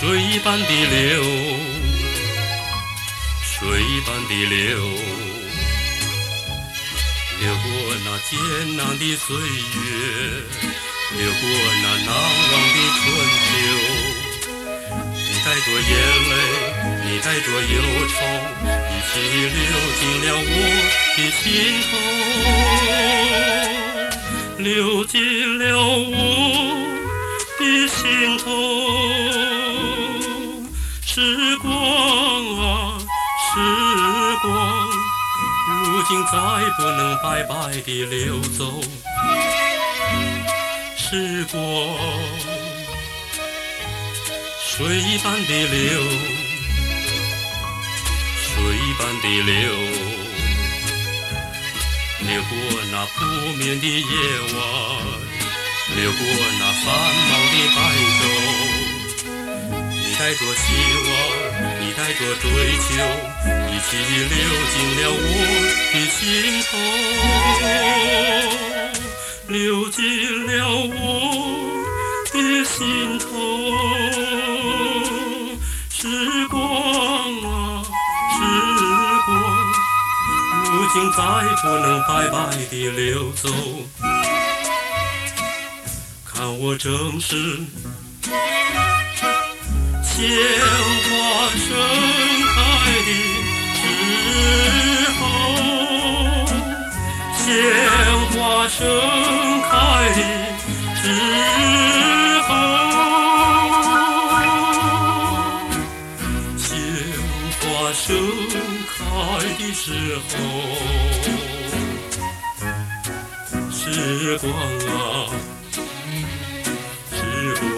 水般的流，水般的流，流过那艰难的岁月，流过那难忘的春秋。你带着眼泪，你带着忧愁，一起流进了我的心头，流进了我的心头。时光啊，时光，如今再不能白白地流走。时光，水般的流，水般的流，流过那不眠的夜晚，流过那繁忙的白昼。你带着希望，你带着追求，一起流进了我的心头，流进了我的心头。时光啊，时光，如今再不能白白地流走。看我正是鲜花盛开的时候，鲜花盛开的时候，鲜花盛开的时候，时光啊，时光。